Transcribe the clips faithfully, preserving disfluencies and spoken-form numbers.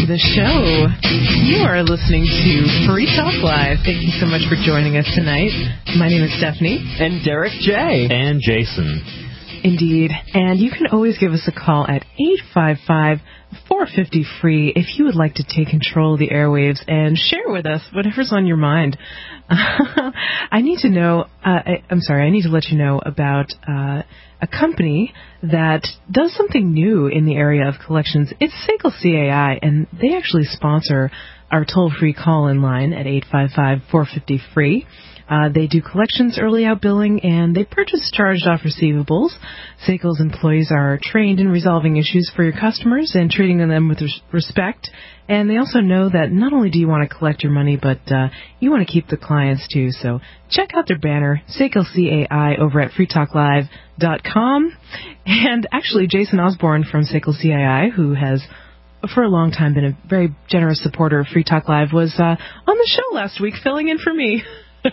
to the show. You are listening to Free Talk Live. Thank you so much for joining us tonight. My name is Stephanie. And Derek J. And Jason. Indeed. And you can always give us a call at eight five five, four five zero, free if you would like to take control of the airwaves and share with us whatever's on your mind. I need to know, uh, I, I'm sorry, I need to let you know about uh, a company that does something new in the area of collections. It's S A C L C A I, and they actually sponsor our toll-free call-in line at eight five five, four five zero, free. Uh, they do collections, early out billing, and they purchase charged-off receivables. S A C L's employees are trained in resolving issues for your customers and treating them with res- respect. And they also know that not only do you want to collect your money, but uh, you want to keep the clients, too. So check out their banner, S A C L C A I, over at free talk live dot com. And actually, Jason Osborne from S A C L C A I, who has for a long time been a very generous supporter of Free Talk Live, was uh, on the show last week filling in for me.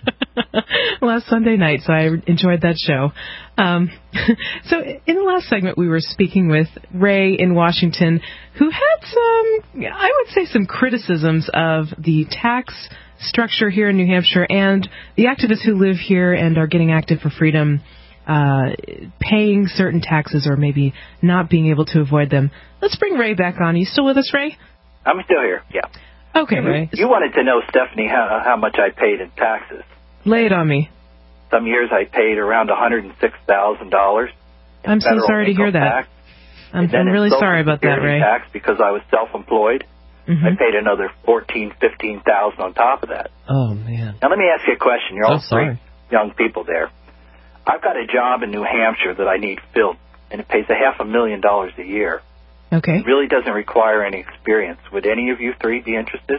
Last Sunday night, so I enjoyed that show. Um, so in the last segment, we were speaking with Ray in Washington, who had some, I would say, some criticisms of the tax structure here in New Hampshire and the activists who live here and are getting active for freedom, uh, paying certain taxes or maybe not being able to avoid them. Let's bring Ray back on. Are you still with us, Ray? I'm still here, yeah. Okay, Ray. You wanted to know, Stephanie, how, how much I paid in taxes. Lay it on me. Some years I paid around one hundred six thousand dollars. I'm so sorry to hear that. Tax. I'm, I'm really sorry about that, Ray. Tax because I was self-employed. Mm-hmm. I paid another fourteen, fifteen thousand on top of that. Oh man! Now let me ask you a question. You're all oh, sorry. three young people there. I've got a job in New Hampshire that I need filled, and it pays a half a million dollars a year. Okay. It really doesn't require any experience. Would any of you three be interested?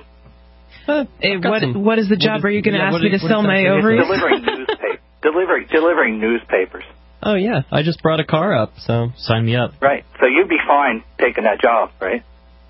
Uh, hey, what some, what is the job? Is, Are you going to yeah, ask me to sell my ovaries? Delivering newspaper, delivering delivering newspapers. Oh yeah, I just brought a car up, so sign me up. Right. So you'd be fine taking that job, right?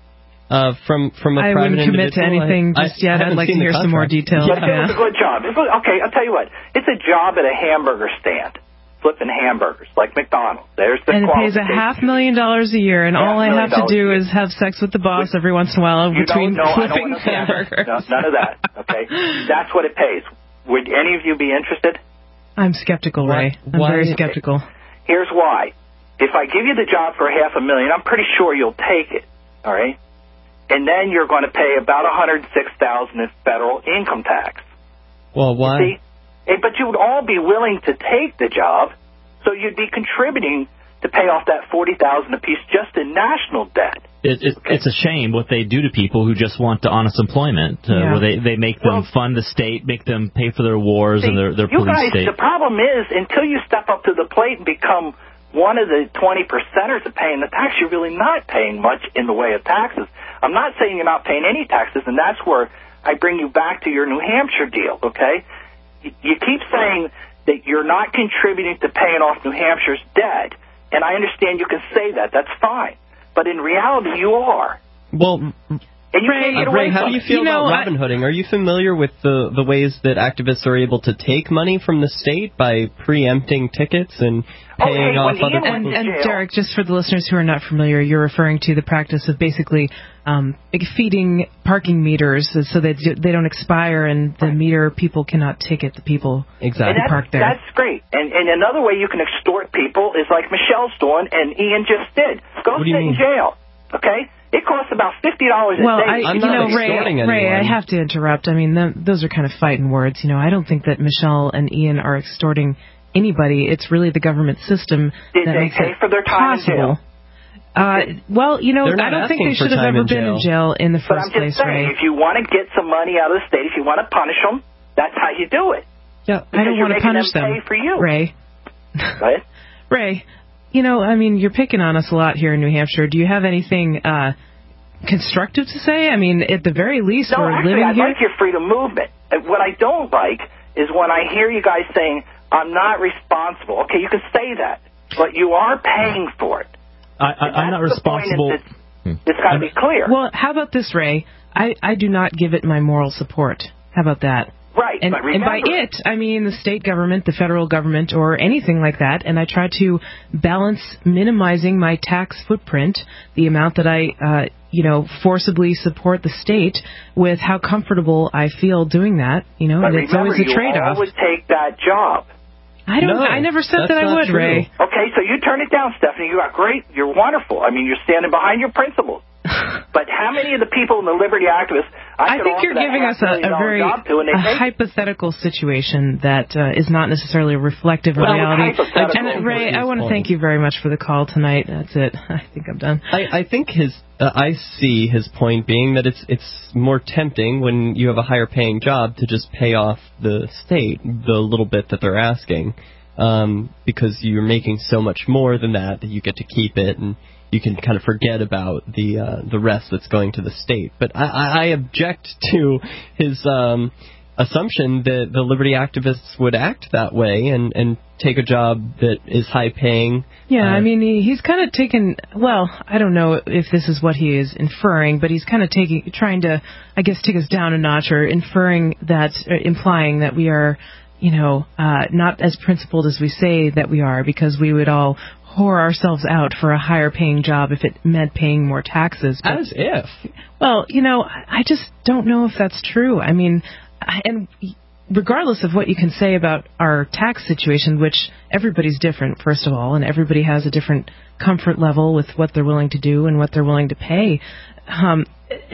Uh, from from a I private wouldn't commit to anything I, just yet. I I'd like to hear some more details. But yeah. It's a good job. It's, okay, I'll tell you what. It's a job at a hamburger stand, flipping hamburgers, like McDonald's. There's the and it pays a half million dollars a year, and all I have to do is have sex with the boss every once in a while you between no, flipping hamburgers. No, none of that, okay? That's what it pays. Would any of you be interested? I'm skeptical, Ray. I'm why? very skeptical. Here's why. If I give you the job for half a million, I'm pretty sure you'll take it, all right? And then you're going to pay about one hundred six thousand dollars in federal income tax. Well, why? You see? But you would all be willing to take the job, so you'd be contributing to pay off that forty thousand dollars apiece just in national debt. It, it, okay. It's a shame what they do to people who just want honest employment, uh, yeah. where they, they make them well, fund the state, make them pay for their wars see, and their, their you police guys, state. The problem is, until you step up to the plate and become one of the twenty percenters of paying the tax, you're really not paying much in the way of taxes. I'm not saying you're not paying any taxes, and that's where I bring you back to your New Hampshire deal, okay? You, you keep saying that you're not contributing to paying off New Hampshire's debt, and I understand you can say that. That's fine. But in reality, you are. Well, and you Ray, can't get Ray away how from do you it. feel you know, about Robin Hooding? Are you familiar with the, the ways that activists are able to take money from the state by preempting tickets and paying oh, off hey, other And, people? and Derek, just for the listeners who are not familiar, you're referring to the practice of basically um, feeding parking meters so that they don't expire, and the meter people cannot ticket the people exactly. who park there. That's great. And, and another way you can extort people is like Michelle's doing, and Ian just did. Go what sit in jail, okay? It costs about fifty dollars a well, day. I, I'm you not know, Ray, extorting Ray, I anyone. have to interrupt. I mean, th- those are kind of fighting words. You know, I don't think that Michelle and Ian are extorting anybody. It's really the government system Did that they makes pay it for their time possible. in jail? Uh, well, you know, They're I not don't think asking they for should have time ever in been jail. in jail in the But first I'm place, just saying, Ray. if you want to get some money out of the state, if you want to punish them, that's how you do it. Yeah, because I don't want to punish them, them, pay for you. Ray. Right? Ray, you know, I mean, you're picking on us a lot here in New Hampshire. Do you have anything uh, constructive to say? I mean, at the very least, no, we're actually, living I here. like your freedom movement. And what I don't like is when I hear you guys saying, I'm not responsible. Okay, you can say that, but you are paying for it. I, I, I'm not responsible. It's, it's got to be clear. Well, how about this, Ray? I, I do not give it my moral support. How about that? Right. and, but and by remember, it, I mean the state government, the federal government, or anything like that. And I try to balance minimizing my tax footprint, the amount that I, uh, you know, forcibly support the state, with how comfortable I feel doing that. You know, but and it's remember, always a you trade-off. always take that job. I don't. No, I never said that's that I not would, true. Ray. Okay, so you turn it down, Stephanie. You got great. You're wonderful. I mean, you're standing behind your principles. But how many of the people in the liberty activists I, I think you're giving us a, a very a hypothetical situation that uh, is not necessarily reflective of well, reality. And Ray, I want to thank you very much for the call tonight. That's it. I think I'm done. I, I think his uh, I see his point being that it's it's more tempting when you have a higher paying job to just pay off the state the little bit that they're asking, um, because you're making so much more than that that you get to keep it, and you can kind of forget about the uh, the rest that's going to the state. But I, I object to his um, assumption that the liberty activists would act that way and, and take a job that is high paying. Yeah, uh, I mean, he, he's kind of taken, well, I don't know if this is what he is inferring, but he's kind of taking, trying to, I guess, take us down a notch, or inferring that, or implying that we are, you know, uh, not as principled as we say that we are, because we would all whore ourselves out for a higher paying job if it meant paying more taxes. But, as if. Well, you know, I just don't know if that's true. I mean, and regardless of what you can say about our tax situation, which everybody's different, first of all, and everybody has a different comfort level with what they're willing to do and what they're willing to pay. Um,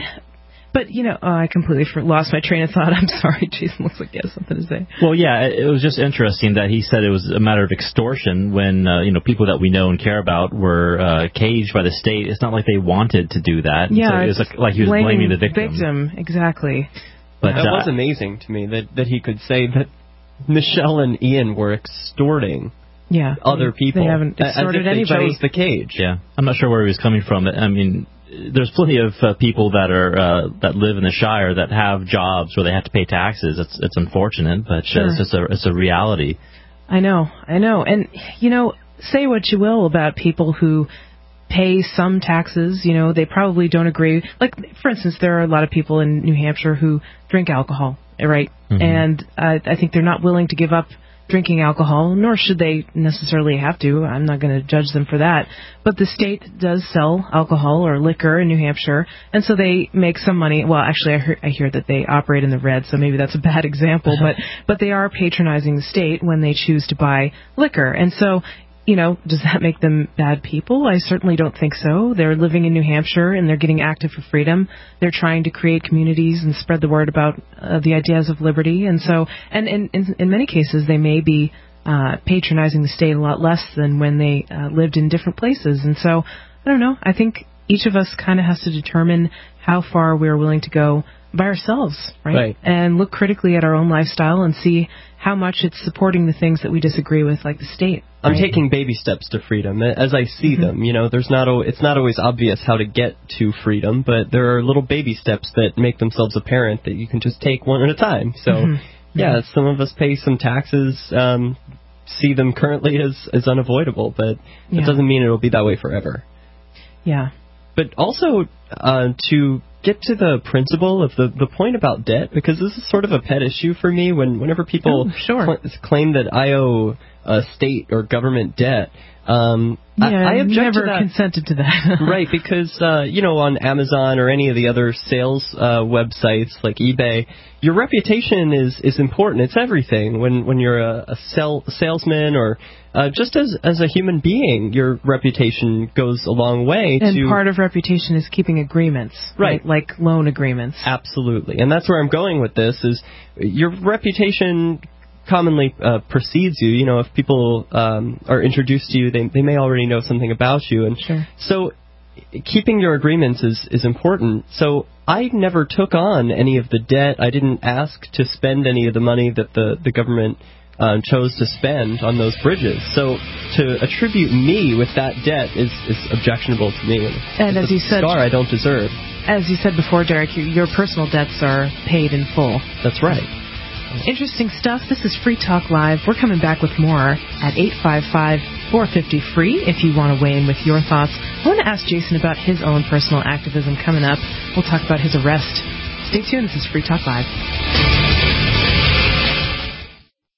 But, you know, oh, I completely lost my train of thought. I'm sorry. Jason looks like he has something to say. Well, yeah, it was just interesting that he said it was a matter of extortion when, uh, you know, people that we know and care about were uh, caged by the state. It's not like they wanted to do that. Yeah, so it was like, like he was blaming the victim. victim. Exactly. But that uh, was amazing to me, that, that he could say that Michelle and Ian were extorting yeah, other they, people. They haven't extorted as if they anybody. chose the cage. Yeah, I'm not sure where he was coming from. I mean, there's plenty of uh, people that are uh, that live in the Shire that have jobs where they have to pay taxes. It's it's unfortunate, but sure. uh, it's just a it's a reality. I know, I know, and you know, say what you will about people who pay some taxes. You know, they probably don't agree. Like, for instance, there are a lot of people in New Hampshire who drink alcohol, right? Mm-hmm. And uh, I think they're not willing to give up drinking alcohol, nor should they necessarily have to. I'm not going to judge them for that. But the state does sell alcohol or liquor in New Hampshire, and so they make some money. Well, actually, I hear, I hear that they operate in the red, so maybe that's a bad example, but but they are patronizing the state when they choose to buy liquor. And so, you know, does that make them bad people? I certainly don't think so. They're living in New Hampshire, and they're getting active for freedom. They're trying to create communities and spread the word about uh, the ideas of liberty. And so, and in, in, in many cases, they may be uh, patronizing the state a lot less than when they uh, lived in different places. And so, I don't know. I think each of us kind of has to determine how far we're willing to go by ourselves, right? Right. And look critically at our own lifestyle and see how much it's supporting the things that we disagree with, like the state. I'm right? taking baby steps to freedom as I see mm-hmm. them. You know, there's not o- it's not always obvious how to get to freedom, but there are little baby steps that make themselves apparent that you can just take one at a time. So, mm-hmm. yeah, yeah, some of us pay some taxes, um, see them currently as, as unavoidable, but yeah. it doesn't mean it'll be that way forever. Yeah. But also uh, to get to the principle of the, the point about debt, because this is sort of a pet issue for me when whenever people oh, sure. cl- claim that I owe uh, state or government debt. Um, yeah, I, I object never to that. consented to that. Right, because, uh, you know, on Amazon or any of the other sales uh, websites like eBay, your reputation is, is important. It's everything. When when you're a, a sell, salesman or uh, just as as a human being, your reputation goes a long way. And to, part of reputation is keeping agreements, right? right? Like loan agreements. Absolutely. And that's where I'm going with this, is your reputation commonly uh, precedes you. You know, if people um, are introduced to you, they they may already know something about you, and sure. so keeping your agreements is is important. So I never took on any of the debt. I didn't ask to spend any of the money that the the government uh, chose to spend on those bridges. So to attribute me with that debt is is objectionable to me. And it's as you said, scar I don't deserve. As you said before, Derek, your personal debts are paid in full. That's right. Interesting stuff. This is Free Talk Live. We're coming back with more at eight five five, four five zero, free if you want to weigh in with your thoughts. I want to ask Jason about his own personal activism coming up. We'll talk about his arrest. Stay tuned. This is Free Talk Live.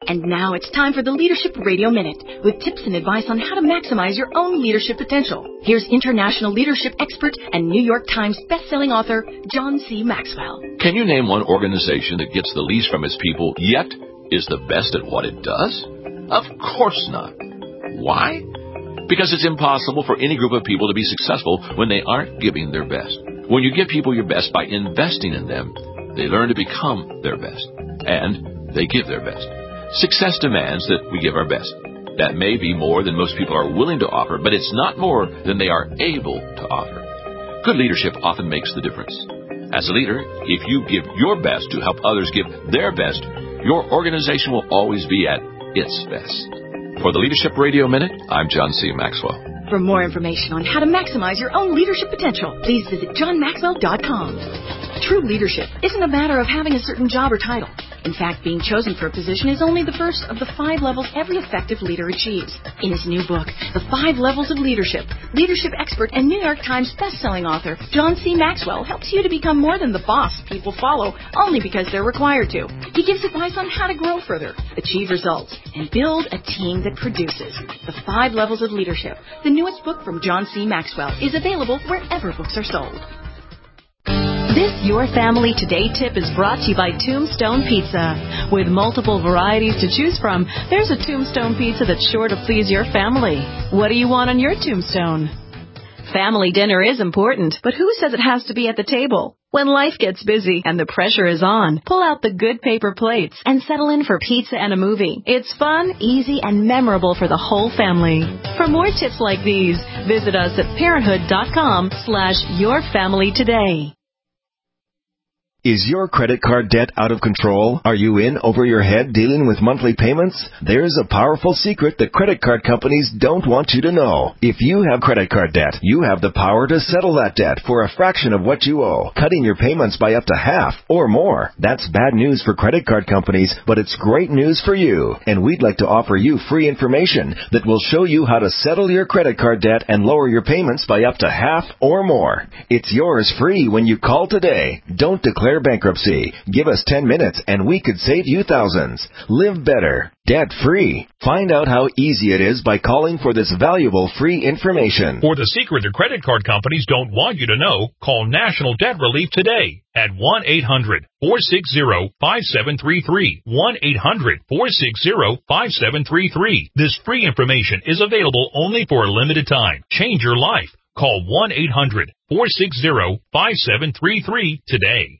And now it's time for the Leadership Radio Minute, with tips and advice on how to maximize your own leadership potential. Here's international leadership expert and New York Times bestselling author John C. Maxwell. Can you name one organization that gets the least from its people, yet is the best at what it does? Of course not. Why? Because it's impossible for any group of people to be successful when they aren't giving their best. When you give people your best by investing in them, they learn to become their best, and they give their best. Success demands that we give our best. That may be more than most people are willing to offer, but it's not more than they are able to offer. Good leadership often makes the difference. As a leader, if you give your best to help others give their best, your organization will always be at its best. For the Leadership Radio Minute, I'm John C. Maxwell. For more information on how to maximize your own leadership potential, please visit john maxwell dot com. True leadership isn't a matter of having a certain job or title. In fact, being chosen for a position is only the first of the five levels every effective leader achieves. In his new book, The Five Levels of Leadership, leadership expert and New York Times bestselling author John C. Maxwell helps you to become more than the boss people follow only because they're required to. He gives advice on how to grow further, achieve results, and build a team that produces. The Five Levels of Leadership, the newest book from John C. Maxwell, is available wherever books are sold. This Your Family Today tip is brought to you by Tombstone Pizza. With multiple varieties to choose from, there's a Tombstone Pizza that's sure to please your family. What do you want on your tombstone? Family dinner is important, but who says it has to be at the table? When life gets busy and the pressure is on, pull out the good paper plates and settle in for pizza and a movie. It's fun, easy, and memorable for the whole family. For more tips like these, visit us at parenthood.com slash your family today. Is your credit card debt out of control? Are you in over your head dealing with monthly payments? There's a powerful secret that credit card companies don't want you to know. If you have credit card debt, you have the power to settle that debt for a fraction of what you owe, cutting your payments by up to half or more. That's bad news for credit card companies, but it's great news for you. And we'd like to offer you free information that will show you how to settle your credit card debt and lower your payments by up to half or more. It's yours free when you call today. Don't declare bankruptcy. Give us ten minutes and we could save you thousands. Live better, debt-free. Find out how easy it is by calling for this valuable free information. For the secret the credit card companies don't want you to know, call National Debt Relief today at one eight hundred four six zero five seven three three. one eight hundred four six zero five seven three three. This free information is available only for a limited time. Change your life. Call one eight hundred four six zero five seven three three today.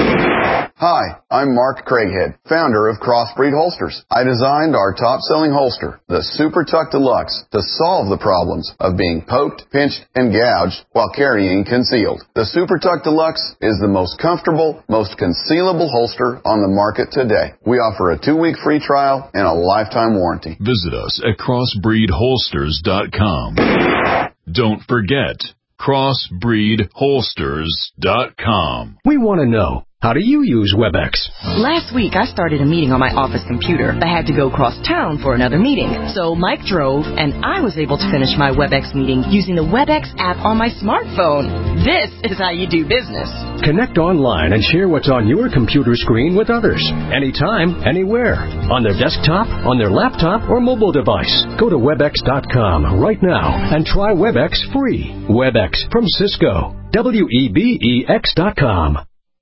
Hi, I'm Mark Craighead, founder of Crossbreed Holsters. I designed our top-selling holster, the Super Tuck Deluxe, to solve the problems of being poked, pinched, and gouged while carrying concealed. The Super Tuck Deluxe is the most comfortable, most concealable holster on the market today. We offer a two-week free trial and a lifetime warranty. Visit us at crossbreed holsters dot com. Don't forget, crossbreed holsters dot com. We want to know, how do you use WebEx? Last week, I started a meeting on my office computer. I had to go cross town for another meeting. So Mike drove, and I was able to finish my WebEx meeting using the WebEx app on my smartphone. This is how you do business. Connect online and share what's on your computer screen with others. Anytime, anywhere. On their desktop, on their laptop, or mobile device. Go to webex dot com right now and try WebEx free. WebEx from Cisco. W E B E X dot com.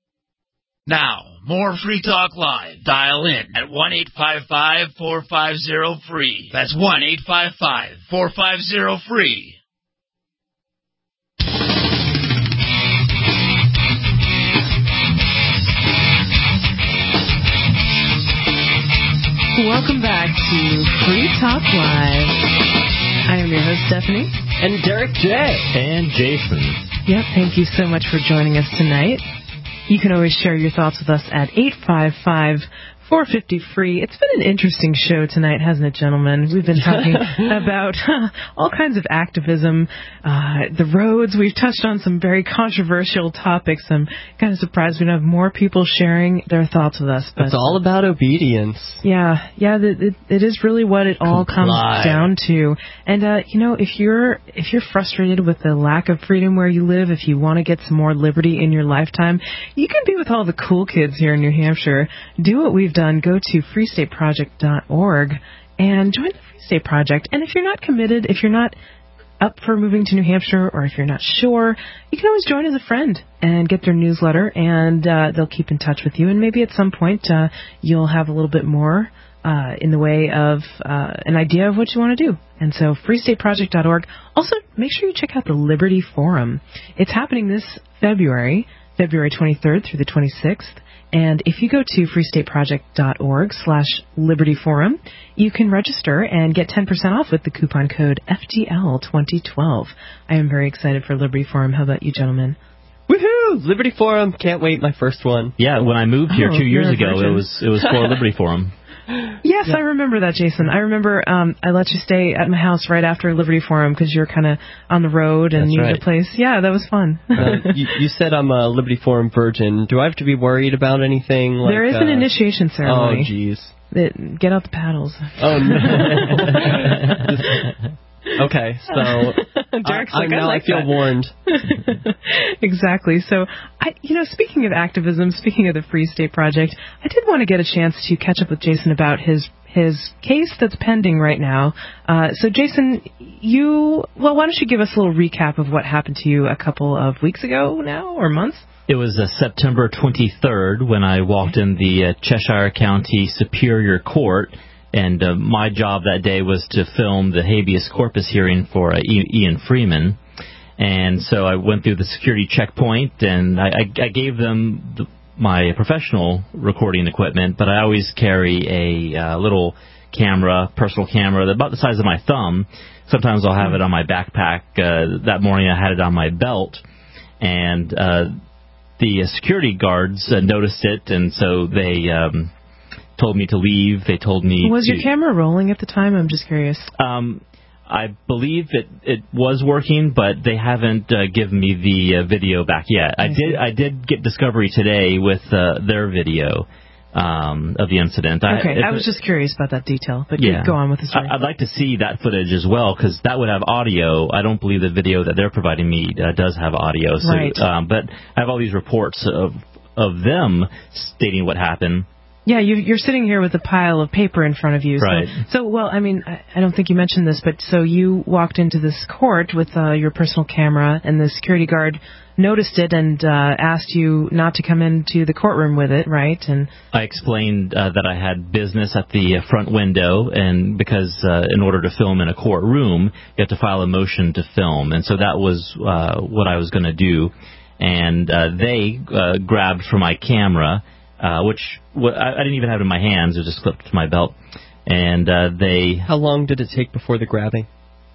Now, more Free Talk Live. Dial in at one eight five five four five zero free. That's one eight five five four five zero free. Welcome back to Free Talk Live. I am your host, Stephanie. And Derek J. And Jason. Yep, thank you so much for joining us tonight. You can always share your thoughts with us at eight five five four five zero free. It's been an interesting show tonight, hasn't it, gentlemen? We've been talking about uh, all kinds of activism, uh, the roads. We've touched on some very controversial topics. I'm kind of surprised we don't have more people sharing their thoughts with us. But it's all about obedience. Yeah, yeah, it, it, it is really what it all Comply. comes down to. And, uh, you know, if you're if you're frustrated with the lack of freedom where you live, if you want to get some more liberty in your lifetime, you can be with all the cool kids here in New Hampshire. Do what we've done done, go to free state project dot org and join the Free State Project. And if you're not committed, if you're not up for moving to New Hampshire, or if you're not sure, you can always join as a friend and get their newsletter, and uh, they'll keep in touch with you. And maybe at some point uh, you'll have a little bit more uh, in the way of uh, an idea of what you want to do. And so free state project dot org. Also, make sure you check out the Liberty Forum. It's happening this February, February twenty-third through the twenty-sixth. And if you go to free state project dot org slash Liberty Forum, you can register and get ten percent off with the coupon code F T L twenty twelve. I am very excited for Liberty Forum. How about you, gentlemen? Woohoo! Liberty Forum. Can't wait. My first one. Yeah, when I moved here Oh, two years you're a ago, it virgin. was it was for Liberty Forum. Yes, I remember that, Jason. I remember um, I let you stay at my house right after Liberty Forum because you were kind of on the road and That's needed right. a place. Yeah, that was fun. uh, you, you said I'm a Liberty Forum virgin. Do I have to be worried about anything? Like, There is an uh, initiation ceremony. Oh, jeez. It- Get out the paddles. Oh, no. Okay, so Derek's I, like, I, I now like I feel that. warned. Exactly. So, I, you know, speaking of activism, speaking of the Free State Project, I did want to get a chance to catch up with Jason about his his case that's pending right now. Uh, so, Jason, you, well, why don't you give us a little recap of what happened to you a couple of weeks ago now, or months? It was uh, September twenty-third when I walked in the uh, Cheshire County Superior Court. And uh, my job that day was to film the habeas corpus hearing for uh, Ian Freeman. And so I went through the security checkpoint, and I, I, I gave them the, my professional recording equipment, but I always carry a uh, little camera, personal camera, about the size of my thumb. Sometimes I'll have it on my backpack. Uh, that morning I had it on my belt. And uh, the uh, security guards uh, noticed it, and so they... Um, told me to leave. They told me Was to, your camera rolling at the time? I'm just curious. Um, I believe it, it was working, but they haven't uh, given me the uh, video back yet. I, I did I did get Discovery today with uh, their video um, of the incident. Okay, I, I was just curious about that detail, but yeah. go on with the story. I, I'd like to see that footage as well, because that would have audio. I don't believe the video that they're providing me uh, does have audio. So, right. Um, but I have all these reports of of them stating what happened. Yeah, you, you're sitting here with a pile of paper in front of you. Right. So, so well, I mean, I, I don't think you mentioned this, but so you walked into this court with uh, your personal camera, and the security guard noticed it and uh, asked you not to come into the courtroom with it, right? And I explained uh, that I had business at the front window, and because uh, in order to film in a courtroom, you have to file a motion to film, and so that was uh, what I was going to do. And uh, they uh, grabbed for my camera. Uh, which w- I, I didn't even have it in my hands. It just clipped to my belt. And uh, they... How long did it take before the grabbing?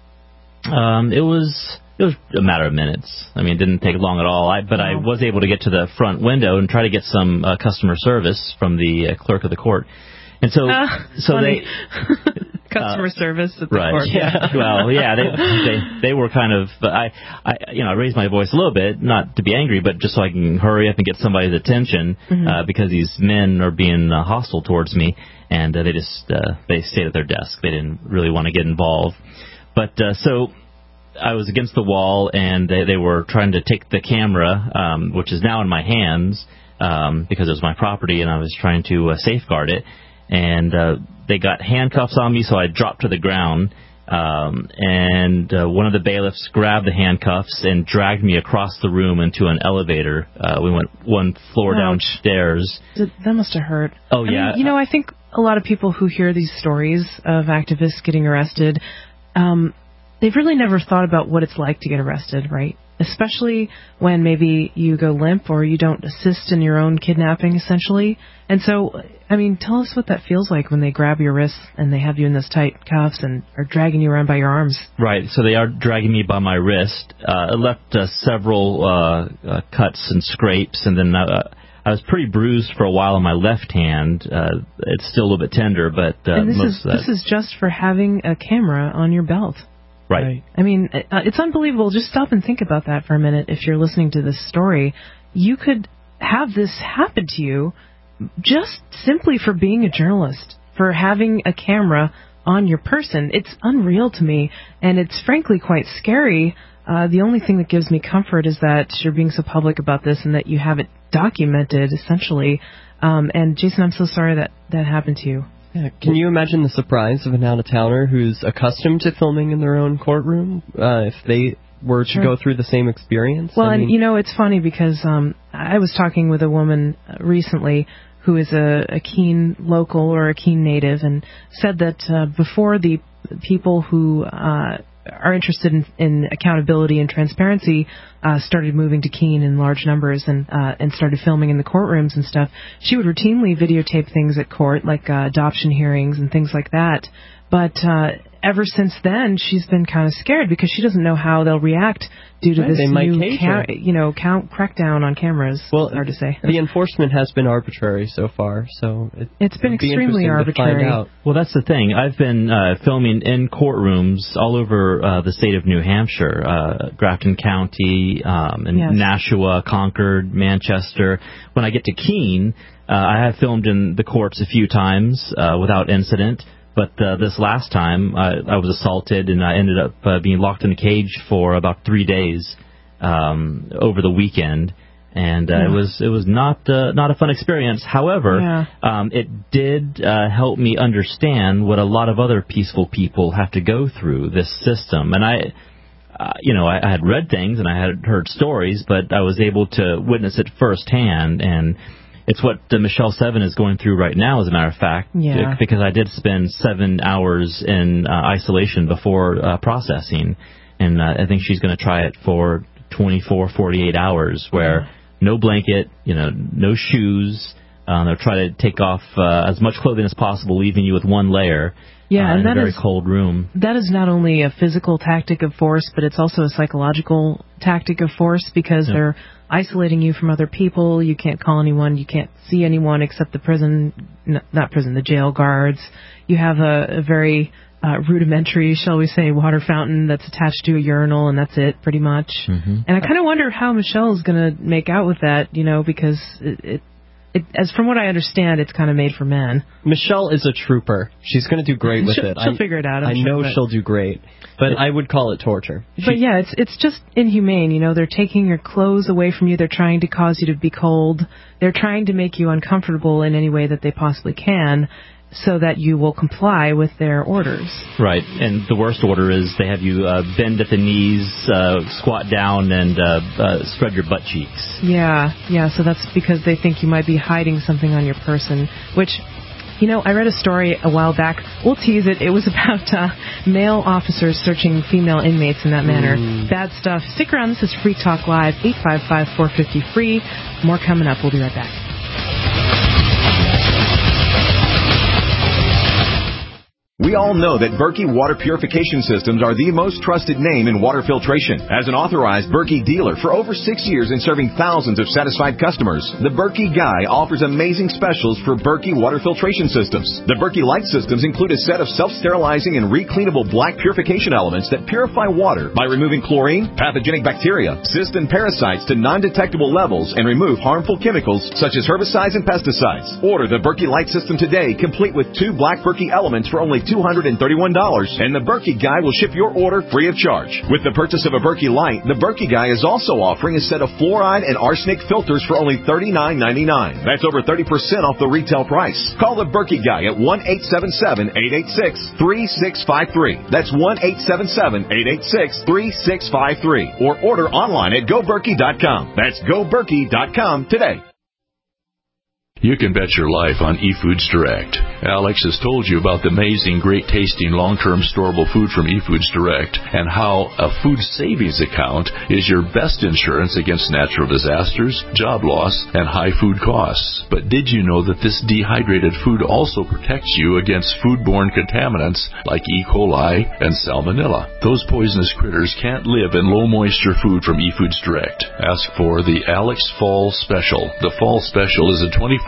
Um, it was it was a matter of minutes. I mean, it didn't take long at all. I, but wow. I was able to get to the front window and try to get some uh, customer service from the uh, clerk of the court. And so, uh, so funny. they... Customer uh, service at the right. court. Yeah. Well, yeah, they, they they were kind of. I, I you know I raised my voice a little bit, not to be angry, but just so I can hurry up and get somebody's attention, mm-hmm. uh, because these men are being uh, hostile towards me, and uh, they just uh, they stayed at their desk. They didn't really want to get involved. But uh, so I was against the wall, and they, they were trying to take the camera, um, which is now in my hands, um, because it was my property, and I was trying to uh, safeguard it. And uh, they got handcuffs on me, so I dropped to the ground. Um, and uh, one of the bailiffs grabbed the handcuffs and dragged me across the room into an elevator. Uh, we went one floor Ouch. downstairs. That must have hurt. Oh, I yeah. mean, you know, I think a lot of people who hear these stories of activists getting arrested, um, they've really never thought about what it's like to get arrested, right? Especially when maybe you go limp or you don't assist in your own kidnapping, essentially. And so, I mean, tell us what that feels like when they grab your wrists and they have you in those tight cuffs and are dragging you around by your arms. Right, so they are dragging me by my wrist. Uh, it left uh, several uh, uh, cuts and scrapes, and then uh, I was pretty bruised for a while on my left hand. Uh, it's still a little bit tender, but uh, and this most is, of that... this is just for having a camera on your belt. Right. right. I mean, uh, it's unbelievable. Just stop and think about that for a minute. If you're listening to this story, you could have this happen to you just simply for being a journalist, for having a camera on your person. It's unreal to me, and it's frankly quite scary. Uh, the only thing that gives me comfort is that you're being so public about this and that you have it documented, essentially. Um, and Jason, I'm so sorry that that happened to you. Yeah, can you imagine the surprise of an out-of-towner who's accustomed to filming in their own courtroom uh, if they were to Sure. go through the same experience? Well, I and mean, you know, it's funny because um, I was talking with a woman recently who is a, a Keene local or a Keene native, and said that uh, before the people who uh, are interested in, in accountability and transparency uh, started moving to Keene in large numbers and uh, and started filming in the courtrooms and stuff, she would routinely videotape things at court, like uh, adoption hearings and things like that. But uh, ever since then, she's been kind of scared because she doesn't know how they'll react due to Right, this they might new, cage ca- her. you know, count crackdown on cameras. well, hard to say. The enforcement has been arbitrary so far, so it, It's been it'd be extremely interesting to arbitrary. find out. Well, that's the thing. I've been uh, filming in courtrooms all over uh, the state of New Hampshire, uh, Grafton County, um, and Yes. Nashua, Concord, Manchester. When I get to Keene, uh, I have filmed in the courts a few times uh, without incident. But uh, this last time, I, I was assaulted, and I ended up uh, being locked in a cage for about three days um, over the weekend. And uh, Yeah. it was it was not uh, not a fun experience. However, Yeah. um, it did uh, help me understand what a lot of other peaceful people have to go through this system. And I, uh, you know, I, I had read things and I had heard stories, but I was able to witness it firsthand. And it's what uh, Michelle Seven is going through right now, as a matter of fact. Yeah. Because I did spend seven hours in uh, isolation before uh, processing, and uh, I think she's going to try it for twenty-four, forty-eight hours, where no blanket, you know, no shoes. Um, they'll try to take off uh, as much clothing as possible, leaving you with one layer. Yeah, uh, and in a that very is- cold room. That is not only a physical tactic of force, but it's also a psychological tactic of force because Yeah. they're isolating you from other people. You can't call anyone. You can't see anyone except the prison, n- not prison, the jail guards. You have a, a very uh, rudimentary, shall we say, water fountain that's attached to a urinal, and that's it, pretty much. Mm-hmm. And I kind of wonder how Michelle is going to make out with that, you know, because it, it, it, as from what I understand, it's kind of made for men. Michelle is a trooper. She's going to do great with She'll- it. she'll I, figure it out, I'm I sure, know but- she'll do great, but I would call it torture. But yeah, it's it's just inhumane. You know, they're taking your clothes away from you. They're trying to cause you to be cold. They're trying to make you uncomfortable in any way that they possibly can, so that you will comply with their orders. Right, and the worst order is they have you uh, bend at the knees, uh, squat down, and uh, uh, spread your butt cheeks. Yeah, yeah. So that's because they think you might be hiding something on your person, which. You know, I read a story a while back. We'll tease it. It was about uh, male officers searching female inmates in that manner. Mm. Bad stuff. Stick around. This is Free Talk Live, eight five five, four five zero, free. More coming up. We'll be right back. We all know that Berkey Water Purification Systems are the most trusted name in water filtration. As an authorized Berkey dealer for over six years and serving thousands of satisfied customers, the Berkey Guy offers amazing specials for Berkey Water Filtration Systems. The Berkey Light Systems include a set of self-sterilizing and recleanable black purification elements that purify water by removing chlorine, pathogenic bacteria, cysts, and parasites to non-detectable levels and remove harmful chemicals such as herbicides and pesticides. Order the Berkey Light System today, complete with two black Berkey elements for only two hundred thirty-one dollars, and the Berkey Guy will ship your order free of charge. With the purchase of a Berkey Light, the Berkey Guy is also offering a set of fluoride and arsenic filters for only thirty-nine ninety-nine. That's over thirty percent off the retail price. Call the Berkey Guy at one eight seven seven, eight eight six, three six five three. That's one eight seven seven, eight eight six, three six five three. Or order online at go berkey dot com. That's go berkey dot com today. You can bet your life on eFoods Direct. Alex has told you about the amazing, great-tasting, long-term storable food from eFoods Direct and how a food savings account is your best insurance against natural disasters, job loss, and high food costs. But did you know that this dehydrated food also protects you against foodborne contaminants like E. coli and salmonella? Those poisonous critters can't live in low-moisture food from eFoods Direct. Ask for the Alex Fall Special. The Fall Special is a twenty-four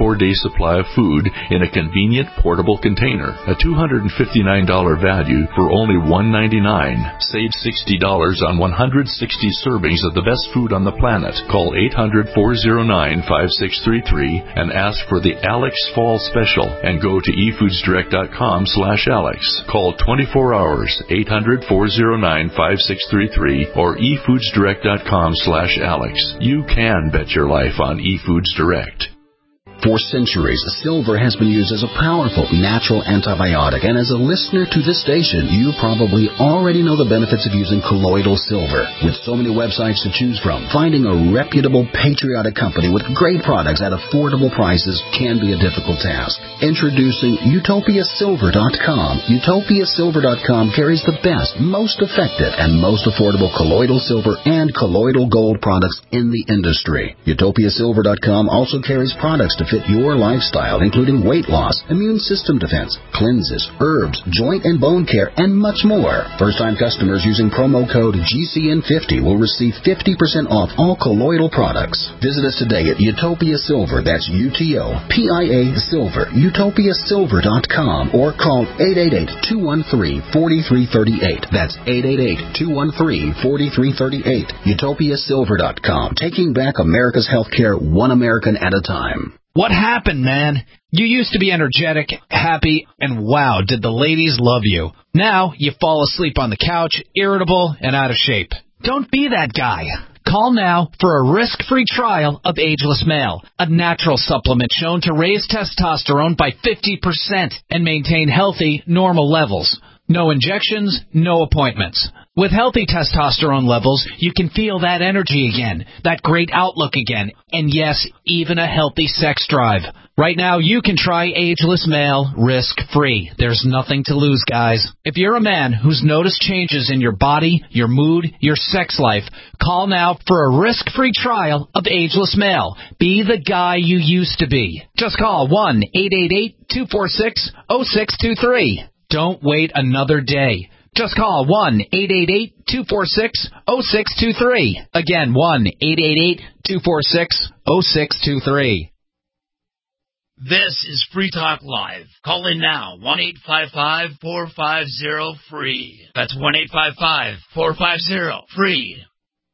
twenty-four day supply of food in a convenient portable container. A two hundred fifty-nine dollars value for only one hundred ninety-nine dollars. Save sixty dollars on one hundred sixty servings of the best food on the planet. Call eight hundred, four oh nine, five six three three and ask for the Alex Fall Special and go to e foods direct dot com slash Alex. Call twenty-four hours, eight hundred, four oh nine, five six three three or e foods direct dot com slash Alex. You can bet your life on eFoods Direct. For centuries, silver has been used as a powerful natural antibiotic, and as a listener to this station, you probably already know the benefits of using colloidal silver. With so many websites to choose from, finding a reputable, patriotic company with great products at affordable prices can be a difficult task. Introducing Utopia Silver dot com. Utopia Silver dot com carries the best, most effective, and most affordable colloidal silver and colloidal gold products in the industry. Utopia Silver dot com also carries products to fit your lifestyle, including weight loss, immune system defense, cleanses, herbs, joint and bone care, and much more. First-time customers using promo code G C N fifty will receive fifty percent off all colloidal products. Visit us today at Utopia Silver, that's U T O P I A Silver, Utopia Silver dot com, or call eight eight eight, two one three, four three three eight. That's eight eight eight, two one three, four three three eight. Utopia Silver dot com, taking back America's healthcare one American at a time. What happened, man? You used to be energetic, happy, and wow, did the ladies love you. Now you fall asleep on the couch, irritable and out of shape. Don't be that guy. Call now for a risk-free trial of Ageless Male, a natural supplement shown to raise testosterone by fifty percent and maintain healthy, normal levels. No injections, no appointments. With healthy testosterone levels, you can feel that energy again, that great outlook again, and yes, even a healthy sex drive. Right now, you can try Ageless Male risk-free. There's nothing to lose, guys. If you're a man who's noticed changes in your body, your mood, your sex life, call now for a risk-free trial of Ageless Male. Be the guy you used to be. Just call one eight eight eight, two four six, zero six two three. Don't wait another day. Just call one eight eight eight, two four six, zero six two three. Again, one eight eight eight, two four six, zero six two three. This is Free Talk Live. Call in now, one eight five five, four five zero, free. That's one eight five five, four five zero, free.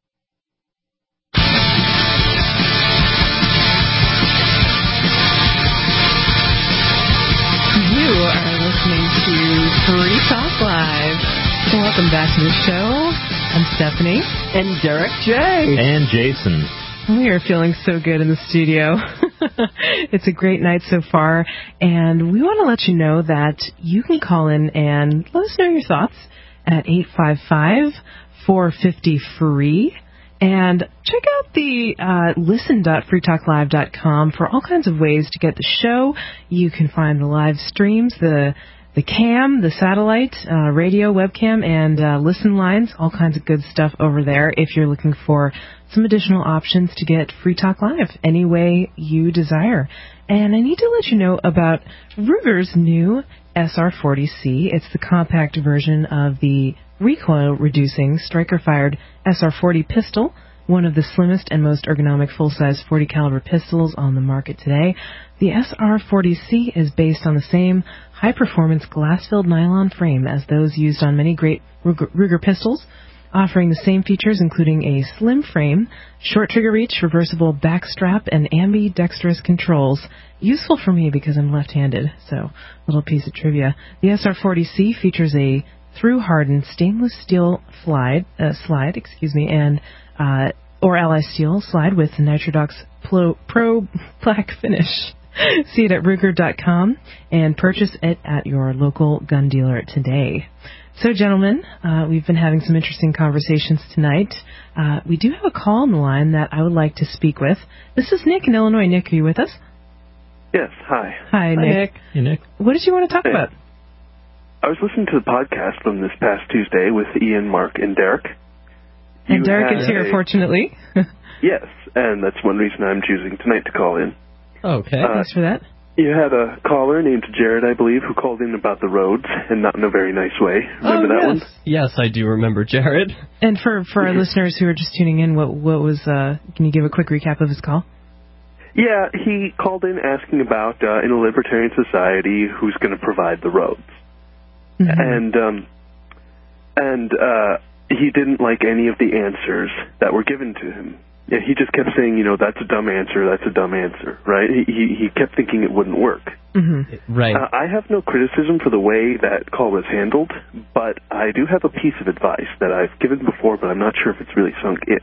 You are listening to Free Talk Live. Welcome back to the show. I'm Stephanie. And Derek J. And Jason. We are feeling so good in the studio. It's a great night so far, and we want to let you know that you can call in and let us know your thoughts at eight five five, four five zero, free. And check out the uh, listen dot free talk live dot com for all kinds of ways to get the show. You can find the live streams, the the cam, the satellite, uh, radio, webcam, and uh, listen lines, all kinds of good stuff over there if you're looking for some additional options to get Free Talk Live any way you desire. And I need to let you know about Ruger's new S R forty C. It's the compact version of the recoil-reducing striker-fired S R forty pistol, one of the slimmest and most ergonomic full-size forty caliber pistols on the market today. The S R forty C is based on the same high-performance glass-filled nylon frame as those used on many great Ruger, Ruger pistols, offering the same features including a slim frame, short trigger reach, reversible back strap, and ambidextrous controls. Useful for me because I'm left-handed, so little piece of trivia. The S R forty C features a through-hardened stainless steel slide, uh, slide, excuse me, and uh, or alloy steel slide with Nitrodox Pro, Pro Black finish. See it at Ruger dot com and purchase it at your local gun dealer today. So, gentlemen, uh, we've been having some interesting conversations tonight. Uh, we do have a call on the line that I would like to speak with. This is Nick in Illinois. Nick, are you with us? Yes, hi. Hi, Nick. Nick. Hey, Nick. What did you want to talk hey. about? I was listening to the podcast from this past Tuesday with Ian, Mark, and Derek. And You Derek is here, a, fortunately. Yes, and that's one reason I'm choosing tonight to call in. Okay. Uh, Thanks for that. You had a caller named Jared, I believe, who called in about the roads, and not in a very nice way. Remember oh, that yes. one? Yes, I do remember Jared. And for, for our listeners who are just tuning in, what what was, uh, can you give a quick recap of his call? Yeah, he called in asking about, uh, in a libertarian society, who's going to provide the roads. Mm-hmm. And, um, and, uh, he didn't like any of the answers that were given to him. Yeah, he just kept saying, you know, that's a dumb answer, that's a dumb answer, right? He he, he kept thinking it wouldn't work. Mm-hmm. Right. Uh, I have no criticism for the way that call was handled, but I do have a piece of advice that I've given before, but I'm not sure if it's really sunk in.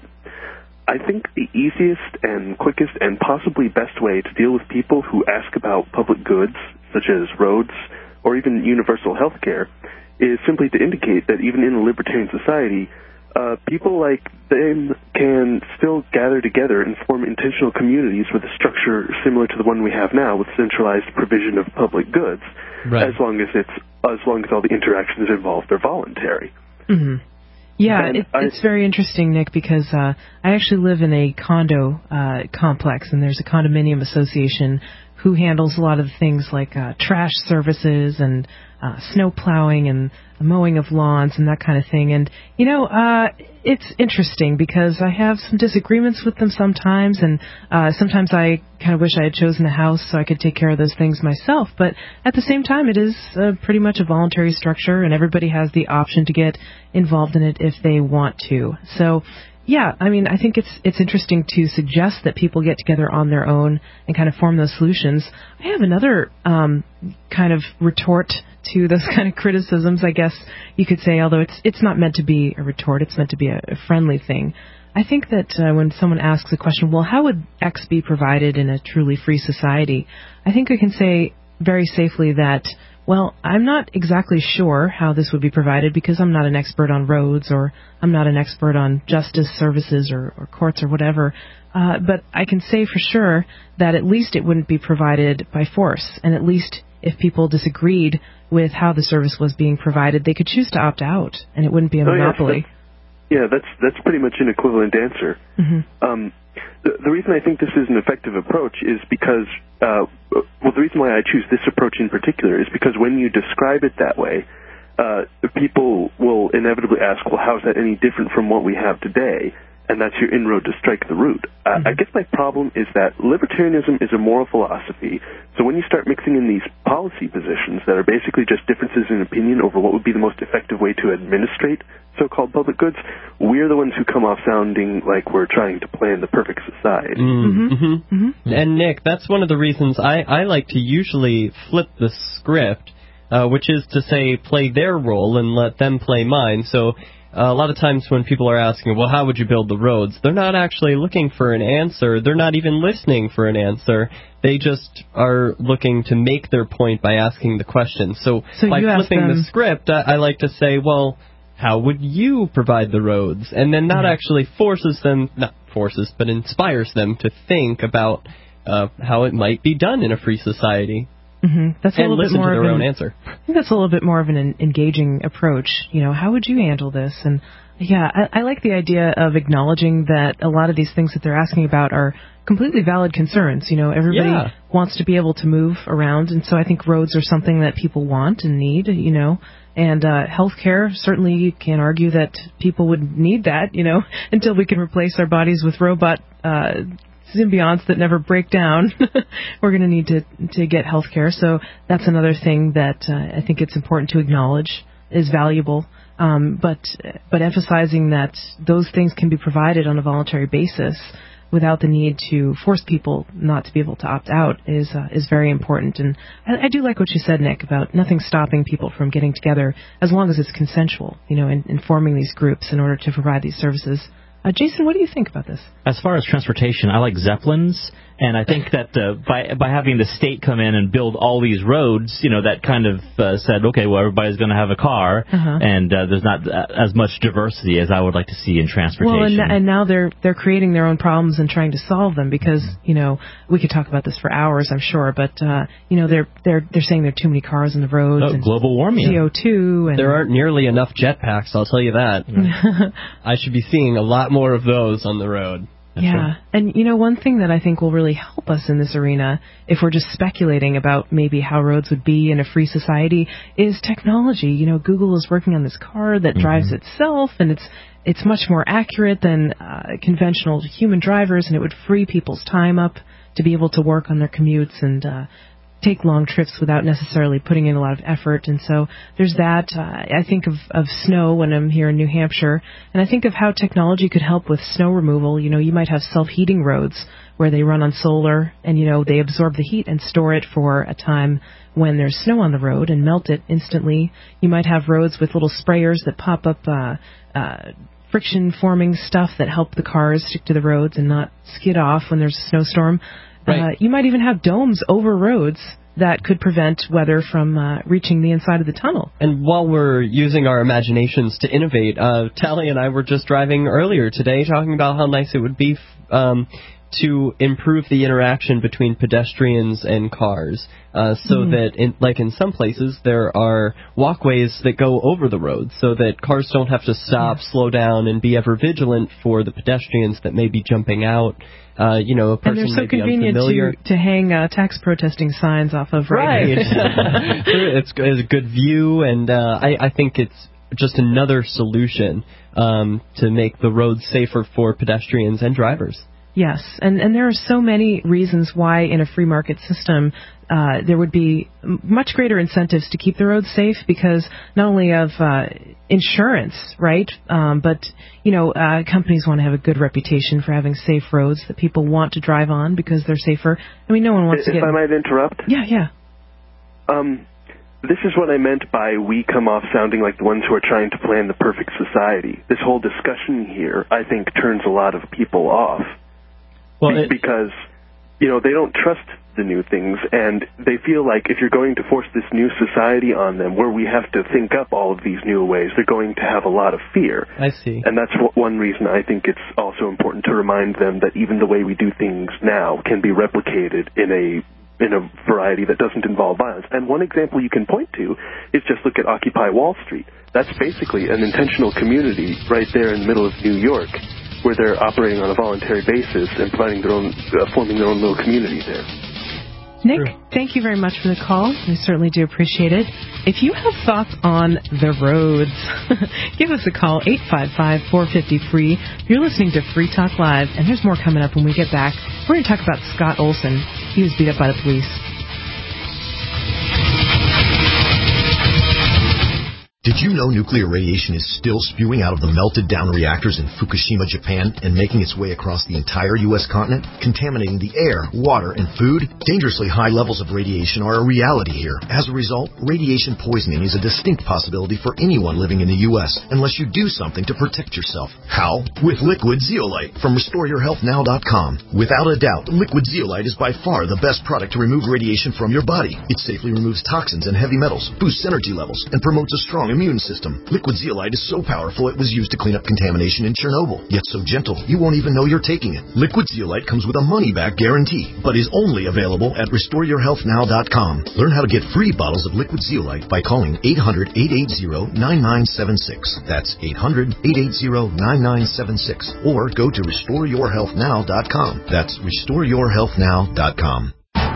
I think the easiest and quickest and possibly best way to deal with people who ask about public goods, such as roads or even universal health care, is simply to indicate that even in a libertarian society, Uh, people like them can still gather together and form intentional communities with a structure similar to the one we have now, with centralized provision of public goods, right. as long as it's as long as all the interactions involved are voluntary. Mm-hmm. Yeah, it, I, it's very interesting, Nick, because uh, I actually live in a condo uh, complex, and there's a condominium association who handles a lot of the things like uh, trash services and uh, snow plowing and mowing of lawns and that kind of thing. And, you know, uh, it's interesting because I have some disagreements with them sometimes, and uh, sometimes I kind of wish I had chosen a house so I could take care of those things myself. But at the same time, it is uh, pretty much a voluntary structure, and everybody has the option to get involved in it if they want to. So, yeah, I mean, I think it's it's interesting to suggest that people get together on their own and kind of form those solutions. I have another um, kind of retort to those kind of criticisms, I guess you could say, although it's it's not meant to be a retort, it's meant to be a, a friendly thing. I think that uh, when someone asks a question, well, how would X be provided in a truly free society? I think I can say very safely that, well, I'm not exactly sure how this would be provided because I'm not an expert on roads, or I'm not an expert on justice services or, or courts or whatever. Uh, but I can say for sure that at least it wouldn't be provided by force. And at least if people disagreed with how the service was being provided, they could choose to opt out, and it wouldn't be a monopoly. Oh, yes, that's, yeah, that's that's pretty much an equivalent answer. Mm-hmm. Um, the, the reason I think this is an effective approach is because, uh, well, the reason why I choose this approach in particular is because when you describe it that way, uh, people will inevitably ask, well, how is that any different from what we have today? And that's your inroad to strike the root. Uh, mm-hmm. I guess my problem is that libertarianism is a moral philosophy, so when you start mixing in these policy positions that are basically just differences in opinion over what would be the most effective way to administrate so-called public goods, we're the ones who come off sounding like we're trying to plan the perfect society. Mm-hmm. Mm-hmm. Mm-hmm. And Nick, that's one of the reasons I, I like to usually flip the script, uh, which is to say play their role and let them play mine. So Uh, a lot of times when people are asking, well, how would you build the roads? They're not actually looking for an answer. They're not even listening for an answer. They just are looking to make their point by asking the question. So, so by flipping them... the script, I, I like to say, well, how would you provide the roads? And then not mm-hmm. actually forces them, not forces, but inspires them to think about uh, how it might be done in a free society. Mm-hmm. That's a and little listen bit more to their of an, own answer. I think that's a little bit more of an engaging approach. You know, how would you handle this? And yeah, I, I like the idea of acknowledging that a lot of these things that they're asking about are completely valid concerns. You know, everybody yeah. wants to be able to move around, and so I think roads are something that people want and need. You know, and uh, healthcare, certainly you can't argue that people would need that. You know, until we can replace our bodies with robot Uh, symbionts that never break down, we're going to need to to get health care. So that's another thing that uh, I think it's important to acknowledge is valuable. Um, but but emphasizing that those things can be provided on a voluntary basis without the need to force people not to be able to opt out is uh, is very important. And I, I do like what you said, Nick, about nothing stopping people from getting together as long as it's consensual, you know, and, and forming these groups in order to provide these services. Uh, Jason, what do you think about this? As far as transportation, I like Zeppelins, and I think that uh, by by having the state come in and build all these roads, you know, that kind of uh, said, okay, well, everybody's going to have a car, uh-huh. and uh, there's not uh, as much diversity as I would like to see in transportation. Well, and, and now they're they're creating their own problems and trying to solve them because, you know, we could talk about this for hours, I'm sure, but uh, you know, they're they're they're saying there are too many cars on the roads. Oh, and global warming. C O two. And there aren't nearly enough jetpacks, I'll tell you that. I should be seeing a lot more of those on the road. That's yeah, right. And you know, one thing that I think will really help us in this arena, if we're just speculating about maybe how roads would be in a free society, is technology. You know, Google is working on this car that mm-hmm. drives itself, and it's it's much more accurate than uh, conventional human drivers, and it would free people's time up to be able to work on their commutes and uh, take long trips without necessarily putting in a lot of effort. And so there's that. Uh, I think of, of snow when I'm here in New Hampshire, and I think of how technology could help with snow removal. You know, you might have self-heating roads where they run on solar, and, you know, they absorb the heat and store it for a time when there's snow on the road and melt it instantly. You might have roads with little sprayers that pop up uh, uh, friction-forming stuff that help the cars stick to the roads and not skid off when there's a snowstorm. Right. Uh, you might even have domes over roads that could prevent weather from uh, reaching the inside of the tunnel. And while we're using our imaginations to innovate, uh, Tally and I were just driving earlier today talking about how nice it would be um, to improve the interaction between pedestrians and cars, uh, so mm. that, in, like in some places, there are walkways that go over the road so that cars don't have to stop, yeah. slow down, and be ever vigilant for the pedestrians that may be jumping out. Uh, you know, a person and they're so may be convenient unfamiliar. to, to hang uh, tax protesting signs off of. Right. it's, it's a good view, and uh, I, I think it's just another solution um, to make the roads safer for pedestrians and drivers. Yes, and, and there are so many reasons why in a free market system uh, there would be much greater incentives to keep the roads safe, because not only of uh, insurance, right, um, but, you know, uh, companies want to have a good reputation for having safe roads that people want to drive on because they're safer. I mean, no one wants if to get... If I might interrupt? Yeah, yeah. Um, this is what I meant by we come off sounding like the ones who are trying to plan the perfect society. This whole discussion here, I think, turns a lot of people off. Well, it, because, you know, they don't trust the new things, and they feel like if you're going to force this new society on them where we have to think up all of these new ways, they're going to have a lot of fear. I see. And that's what, one reason I think it's also important to remind them that even the way we do things now can be replicated in a in a variety that doesn't involve violence. And one example you can point to is just look at Occupy Wall Street. That's basically an intentional community right there in the middle of New York, where they're operating on a voluntary basis and providing their own, uh, forming their own little community there. Nick, thank you very much for the call. We certainly do appreciate it. If you have thoughts on the roads, give us a call, eight five five, four five zero, free. You're listening to Free Talk Live, and there's more coming up when we get back. We're going to talk about Scott Olson. He was beat up by the police. Did you know nuclear radiation is still spewing out of the melted-down reactors in Fukushima, Japan, and making its way across the entire U S continent, contaminating the air, water, and food? Dangerously high levels of radiation are a reality here. As a result, radiation poisoning is a distinct possibility for anyone living in the U S, unless you do something to protect yourself. How? With Liquid Zeolite from Restore Your Health Now dot com. Without a doubt, Liquid Zeolite is by far the best product to remove radiation from your body. It safely removes toxins and heavy metals, boosts energy levels, and promotes a strong immune system. Liquid Zeolite is so powerful it was used to clean up contamination in Chernobyl, yet so gentle you won't even know you're taking it. Liquid Zeolite comes with a money-back guarantee, but is only available at Restore Your Health Now dot com. Learn how to get free bottles of Liquid Zeolite by calling eight hundred, eight eight zero, nine nine seven six. That's eight hundred, eight eight zero, nine nine seven six. Or go to Restore Your Health Now dot com. That's Restore Your Health Now dot com.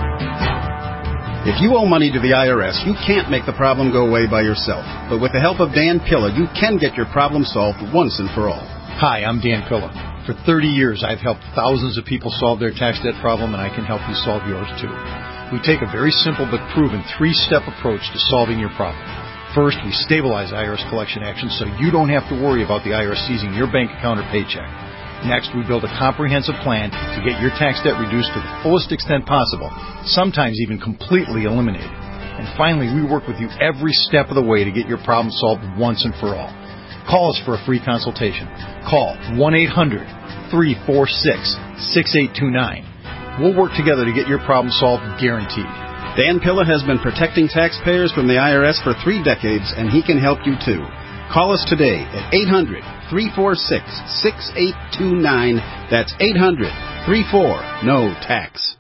If you owe money to the I R S, you can't make the problem go away by yourself. But with the help of Dan Pilla, you can get your problem solved once and for all. Hi, I'm Dan Pilla. For thirty years, I've helped thousands of people solve their tax debt problem, and I can help you solve yours too. We take a very simple but proven three-step approach to solving your problem. First, we stabilize I R S collection actions so you don't have to worry about the I R S seizing your bank account or paycheck. Next, we build a comprehensive plan to get your tax debt reduced to the fullest extent possible, sometimes even completely eliminated. And finally, we work with you every step of the way to get your problem solved once and for all. Call us for a free consultation. Call one eight hundred, three four six, six eight two nine. We'll work together to get your problem solved, guaranteed. Dan Pilla has been protecting taxpayers from the I R S for three decades, and he can help you too. Call us today at eight hundred, three four six, six eight two nine. That's eight hundred, three four, N O tax.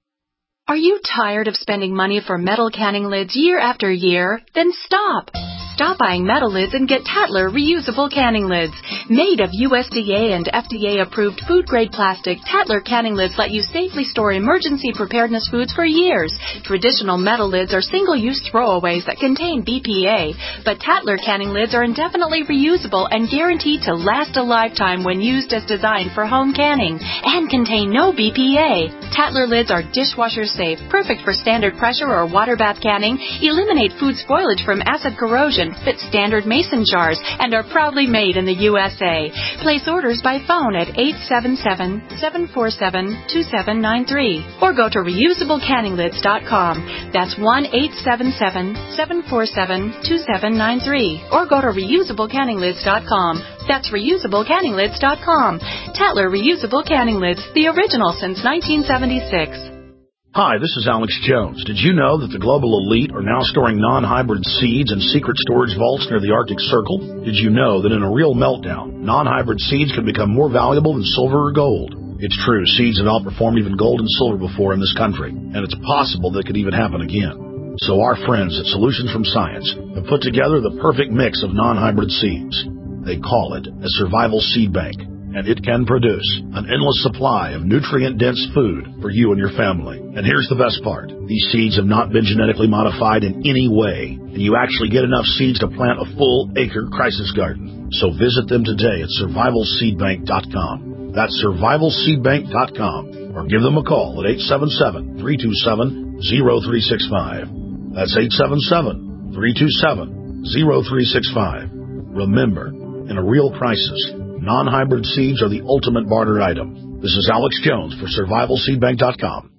Are you tired of spending money for metal canning lids year after year? Then stop. Stop buying metal lids and get Tatler reusable canning lids. Made of U S D A and F D A-approved food-grade plastic, Tatler canning lids let you safely store emergency preparedness foods for years. Traditional metal lids are single-use throwaways that contain B P A, but Tatler canning lids are indefinitely reusable and guaranteed to last a lifetime when used as designed for home canning and contain no B P A. Tatler lids are dishwasher safe, perfect for standard pressure or water bath canning, eliminate food spoilage from acid corrosion, fit standard mason jars, and are proudly made in the U S A. Place orders by phone at eight seven seven, seven four seven, two seven nine three or go to reusable canning lids dot com. That's one eight seven seven, seven four seven, two seven nine three or go to reusable canning lids dot com. That's reusable canning lids dot com. Tatler Reusable Canning Lids, the original since nineteen seventy-six. Hi, this is Alex Jones. Did you know that the global elite are now storing non-hybrid seeds in secret storage vaults near the Arctic Circle? Did you know that in a real meltdown, non-hybrid seeds can become more valuable than silver or gold? It's true, seeds have outperformed even gold and silver before in this country, and it's possible that could even happen again. So our friends at Solutions from Science have put together the perfect mix of non-hybrid seeds. They call it a survival seed bank, and it can produce an endless supply of nutrient-dense food for you and your family. And here's the best part. These seeds have not been genetically modified in any way, and you actually get enough seeds to plant a full-acre crisis garden. So visit them today at survival seed bank dot com. That's survival seed bank dot com, or give them a call at eight seven seven, three two seven, zero three six five. That's eight seven seven, three two seven, zero three six five. Remember, in a real crisis, non-hybrid seeds are the ultimate barter item. This is Alex Jones for survival seed bank dot com.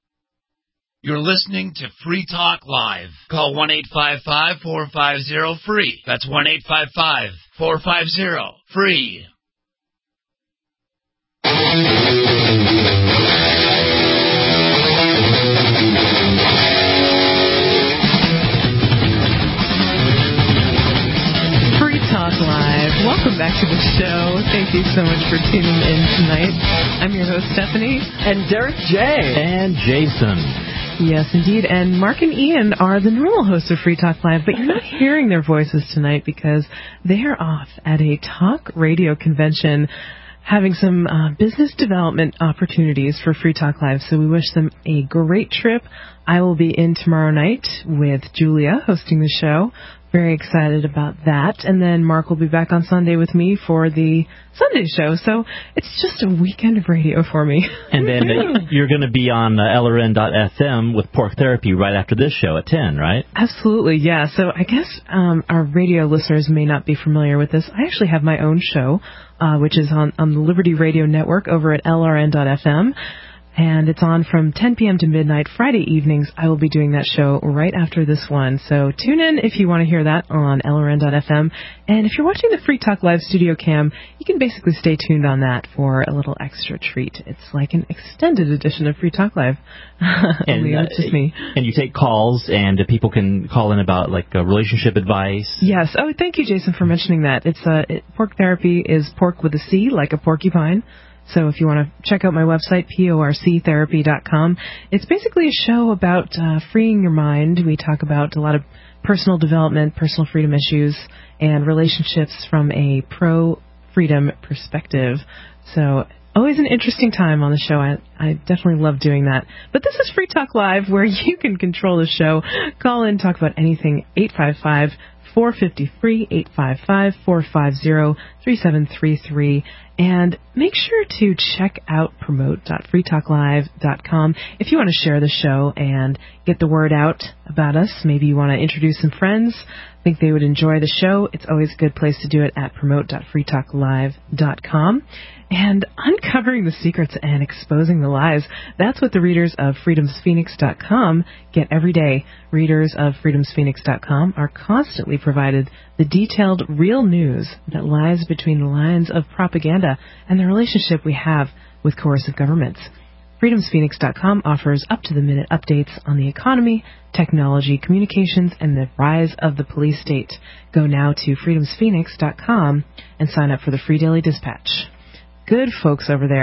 You're listening to Free Talk Live. Call one eight five five, four five zero, free. That's one eight five five, four five zero, free. Live. Welcome back to the show. Thank you so much for tuning in tonight. I'm your host, Stephanie. And Derek J. And Jason. Yes, indeed. And Mark and Ian are the normal hosts of Free Talk Live, but you're not hearing their voices tonight because they are off at a talk radio convention having some uh, business development opportunities for Free Talk Live. So we wish them a great trip. I will be in tomorrow night with Julia hosting the show. Very excited about that. And then Mark will be back on Sunday with me for the Sunday show. So it's just a weekend of radio for me. And then uh, you're going to be on uh, L R N dot F M with Pork Therapy right after this show at ten, right? Absolutely, yeah. So I guess um, our radio listeners may not be familiar with this. I actually have my own show, uh, which is on, on the Liberty Radio Network over at L R N dot F M. And it's on from ten p.m. to midnight Friday evenings. I will be doing that show right after this one. So tune in if you want to hear that on L R N dot F M. And if you're watching the Free Talk Live studio cam, you can basically stay tuned on that for a little extra treat. It's like an extended edition of Free Talk Live. And, uh, it's just me. And you take calls, and people can call in about like uh, relationship advice. Yes. Oh, thank you, Jason, for mentioning that. It's uh, it, Pork Therapy is pork with a C, like a porcupine. So if you want to check out my website, porc therapy dot com, it's basically a show about uh, freeing your mind. We talk about a lot of personal development, personal freedom issues, and relationships from a pro-freedom perspective. So always an interesting time on the show. I, I definitely love doing that. But this is Free Talk Live, where you can control the show. Call in, talk about anything, eight five five, four five zero, free, eight five five, four five zero, three seven three three. And make sure to check out promote dot free talk live dot com if you want to share the show and get the word out about us. Maybe you want to introduce some friends, think they would enjoy the show. It's always a good place to do it at promote dot free talk live dot com. And uncovering the secrets and exposing the lies, that's what the readers of freedoms phoenix dot com get every day. Readers of freedoms phoenix dot com are constantly provided the detailed, real news that lies between the lines of propaganda and the relationship we have with coercive governments. freedoms phoenix dot com offers up-to-the-minute updates on the economy, technology, communications, and the rise of the police state. Go now to freedoms phoenix dot com and sign up for the free daily dispatch. Good folks over there.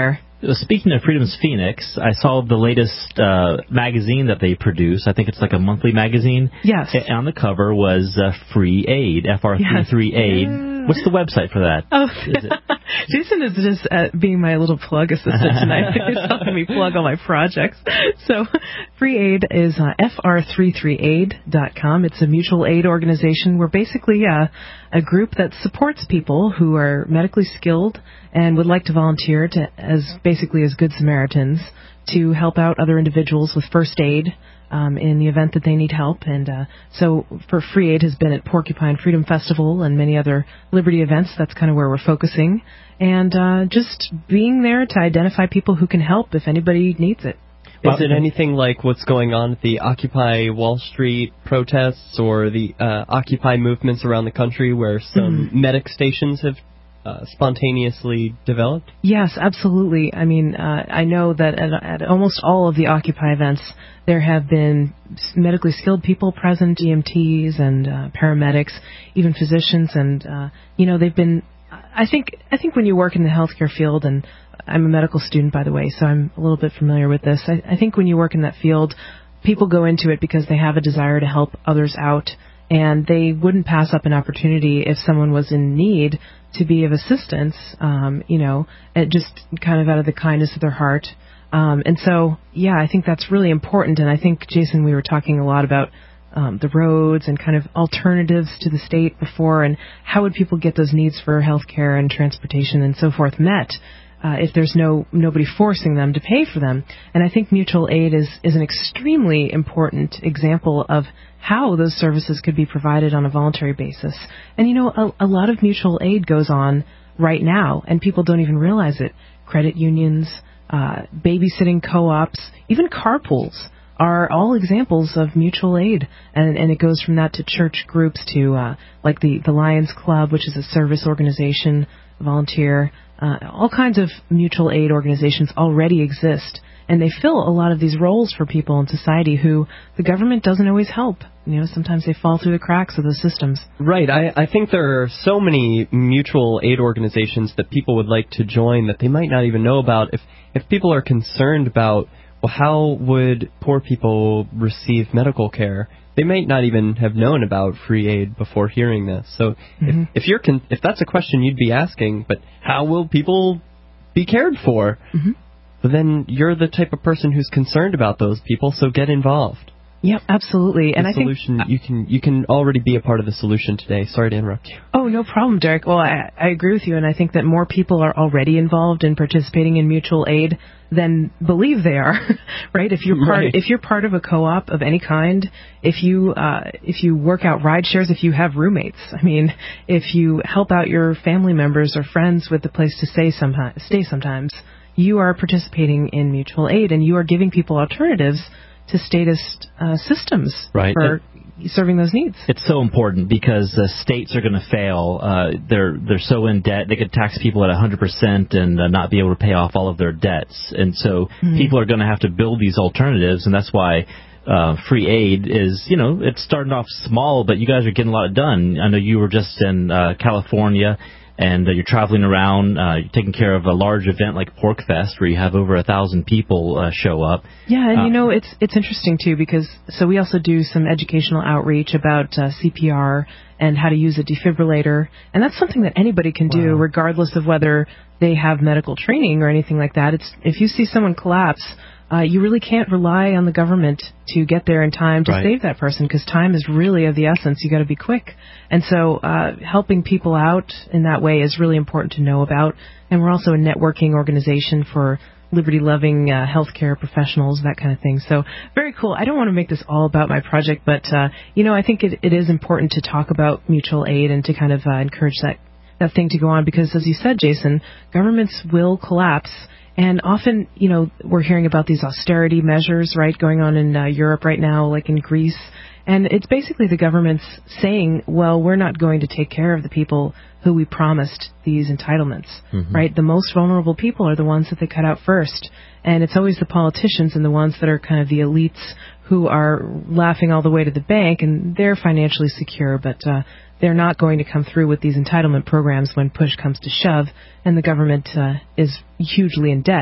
Speaking of Freedom's Phoenix, I saw the latest uh, magazine that they produce. I think it's like a monthly magazine. Yes. And on the cover was uh, Free Aid, F R thirty-three Aid. Yes. What's the website for that? Oh, is it? Jason is just uh, being my little plug assistant tonight. He's helping me plug all my projects. So Free Aid is uh, F R thirty-three aid dot com. It's a mutual aid organization. We're basically uh, a group that supports people who are medically skilled and would like to volunteer to as basically as Good Samaritans to help out other individuals with first aid um, in the event that they need help. And uh, so for Free Aid has been at Porcupine Freedom Festival and many other Liberty events. That's kind of where we're focusing. And uh, just being there to identify people who can help if anybody needs it. Is it anything like what's going on at the Occupy Wall Street protests or the uh, Occupy movements around the country where some mm-hmm. medic stations have uh, spontaneously developed? Yes, absolutely. I mean, uh, I know that at, at almost all of the Occupy events, there have been medically skilled people present, E M Ts and uh, paramedics, even physicians, and, uh, you know, they've been, I think, I think when you work in the healthcare field, and I'm a medical student, by the way, so I'm a little bit familiar with this. I, I think when you work in that field, people go into it because they have a desire to help others out, and they wouldn't pass up an opportunity if someone was in need to be of assistance, um, you know, it just kind of out of the kindness of their heart. Um, and so, yeah, I think that's really important. And I think, Jason, we were talking a lot about um, the roads and kind of alternatives to the state before, and how would people get those needs for health care and transportation and so forth met uh, if there's no nobody forcing them to pay for them. And I think mutual aid is, is an extremely important example of how those services could be provided on a voluntary basis. And, you know, a, a lot of mutual aid goes on right now, and people don't even realize it. Credit unions, uh, babysitting co-ops, even carpools are all examples of mutual aid. And, and it goes from that to church groups to, uh, like the, the Lions Club, which is a service organization, volunteer. Uh, all kinds of mutual aid organizations already exist, and they fill a lot of these roles for people in society who the government doesn't always help. You know, sometimes they fall through the cracks of the systems. Right. I, I think there are so many mutual aid organizations that people would like to join that they might not even know about. If if people are concerned about, well, how would poor people receive medical care, they might not even have known about Free Aid before hearing this. So mm-hmm. if, if you're con- if that's a question you'd be asking, but how will people be cared for? Mm-hmm. But then you're the type of person who's concerned about those people, so get involved. Yep, absolutely. The and solution, I think you can you can already be a part of the solution today. Sorry to interrupt you. Oh, no problem, Derek. Well, I, I agree with you, and I think that more people are already involved in participating in mutual aid than believe they are. Right? If you're part, right. if you're part of a co-op of any kind, if you uh, if you work out ride shares, if you have roommates, I mean, if you help out your family members or friends with a place to stay sometimes, stay sometimes, you are participating in mutual aid, and you are giving people alternatives to statist uh, systems right. for and serving those needs. It's so important because the states are going to fail. Uh, they're they're so in debt. They could tax people at one hundred percent and uh, not be able to pay off all of their debts. And so mm-hmm. people are going to have to build these alternatives, and that's why uh, Free Aid is, you know, it's starting off small, but you guys are getting a lot done. I know you were just in uh, California, and uh, you're traveling around, uh, you're taking care of a large event like PorcFest where you have over a thousand people uh, show up. Yeah, and uh, you know, it's it's interesting, too, because so we also do some educational outreach about uh, C P R and how to use a defibrillator, and that's something that anybody can wow. do regardless of whether they have medical training or anything like that. It's if you see someone collapse, Uh, you really can't rely on the government to get there in time to right. save that person, because time is really of the essence. You got to be quick. And so uh, helping people out in that way is really important to know about. And we're also a networking organization for liberty-loving uh, healthcare professionals, that kind of thing. So very cool. I don't want to make this all about my project, but, uh, you know, I think it, it is important to talk about mutual aid and to kind of uh, encourage that, that thing to go on, because, as you said, Jason, governments will collapse. And often, you know, we're hearing about these austerity measures, right, going on in uh, Europe right now, like in Greece. And it's basically the government's saying, well, we're not going to take care of the people who we promised these entitlements, mm-hmm. right? The most vulnerable people are the ones that they cut out first. And it's always the politicians and the ones that are kind of the elites who are laughing all the way to the bank, and they're financially secure, but uh, they're not going to come through with these entitlement programs when push comes to shove, and the government uh, is hugely in debt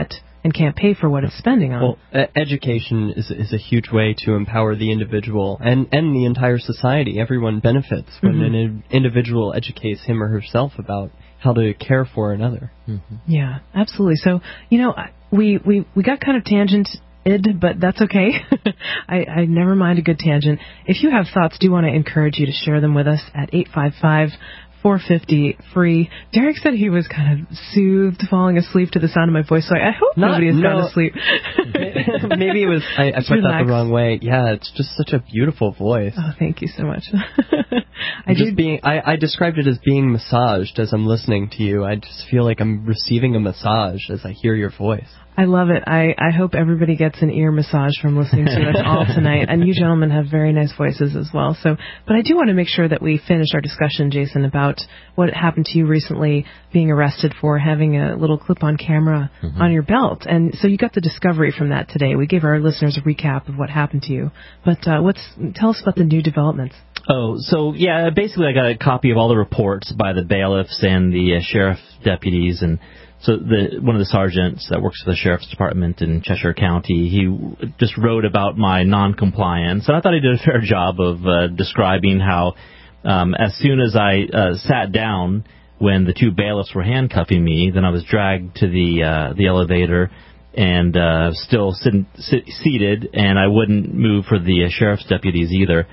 and can't pay for what it's spending on. Well, uh, education is is a huge way to empower the individual and, and the entire society. Everyone benefits when mm-hmm. an individual educates him or herself about how to care for another. Mm-hmm. Yeah, absolutely. So, you know, we, we, we got kind of tangented, but that's okay. I, I never mind a good tangent. If you have thoughts, do want to encourage you to share them with us at eight five five, four five zero, free. Derek said he was kind of soothed, falling asleep to the sound of my voice, so I, I hope Not, nobody has no. gone to sleep. Maybe it was, I, I put that the wrong way. Yeah, it's just such a beautiful voice. Oh, thank you so much. I just being, I, I described it as being massaged as I'm listening to you. I just feel like I'm receiving a massage as I hear your voice. I love it. I, I hope everybody gets an ear massage from listening to us all tonight. And you gentlemen have very nice voices as well. So, but I do want to make sure that we finish our discussion, Jason, about what happened to you recently, being arrested for having a little clip-on camera mm-hmm. on your belt. And so you got the discovery from that today. We gave our listeners a recap of what happened to you. But uh, what's tell us about the new developments. Oh, so, yeah, basically I got a copy of all the reports by the bailiffs and the uh, sheriff deputies, and so the one of the sergeants that works for the sheriff's department in Cheshire County, he just wrote about my non-compliance, and I thought he did a fair job of uh, describing how um, as soon as I uh, sat down when the two bailiffs were handcuffing me, then I was dragged to the uh, the elevator and uh, still sit, sit, seated, and I wouldn't move for the uh, sheriff's deputies either.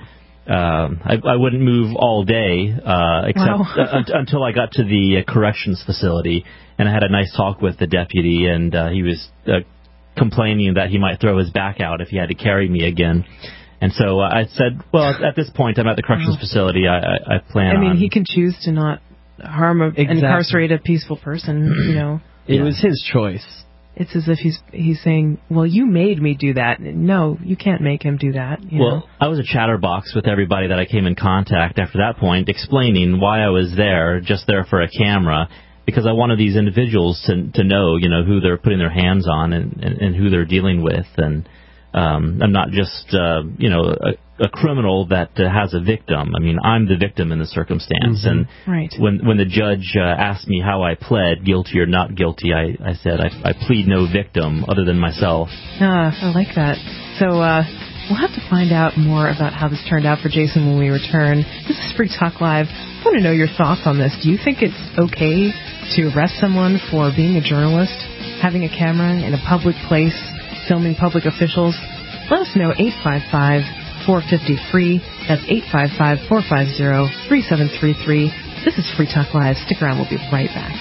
Um, I, I wouldn't move all day, uh, except wow. uh, until I got to the uh, corrections facility, and I had a nice talk with the deputy, and uh, he was uh, complaining that he might throw his back out if he had to carry me again. And so uh, I said, well, at this point, I'm at the corrections wow. facility. I, I, I plan on... I mean, on... he can choose to not harm or exactly. incarcerate a peaceful person, you know. It yeah. was his choice. It's as if he's he's saying, well, you made me do that. No, you can't make him do that. You well, know? I was a chatterbox with everybody that I came in contact after that point, explaining why I was there, just there for a camera, because I wanted these individuals to to know, you know, who they're putting their hands on and, and, and who they're dealing with. And um, I'm not just, uh, you know, a, a criminal that uh, has a victim. I mean, I'm the victim in the circumstance. Mm-hmm. And right. when when the judge uh, asked me how I pled, guilty or not guilty, I, I said I, I plead no victim other than myself. Ah, I like that. So uh, we'll have to find out more about how this turned out for Jason when we return. This is Free Talk Live. I want to know your thoughts on this. Do you think it's okay to arrest someone for being a journalist, having a camera in a public place, filming public officials? Let us know, eight five five, four five zero, free. That's eight five five, four five zero, three seven three three. This is Free Talk Live. Stick around. We'll be right back.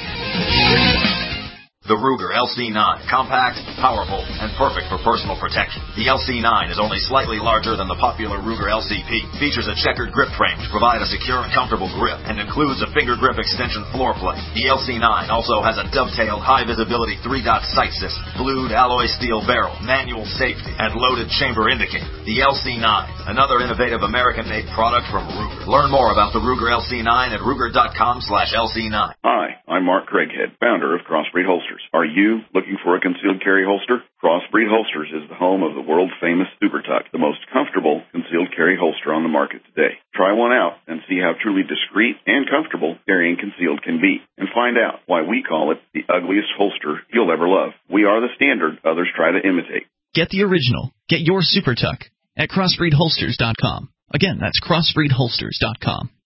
The Ruger L C nine, compact, powerful, and perfect for personal protection. The L C nine is only slightly larger than the popular Ruger L C P, features a checkered grip frame to provide a secure and comfortable grip, and includes a finger grip extension floor plate. The L C nine also has a dovetailed high-visibility three-dot sight system, blued alloy steel barrel, manual safety, and loaded chamber indicator. The L C nine, another innovative American-made product from Ruger. Learn more about the Ruger L C nine at Ruger.com slash LC9. Hi, I'm Mark Craighead, founder of Crossbreed Holsters. Are you looking for a concealed carry holster? Crossbreed Holsters is the home of the world-famous Super Tuck, the most comfortable concealed carry holster on the market today. Try one out and see how truly discreet and comfortable carrying concealed can be, and find out why we call it the ugliest holster you'll ever love. We are the standard others try to imitate. Get the original. Get your Super Tuck at crossbreed holsters dot com. Again, that's crossbreed holsters dot com.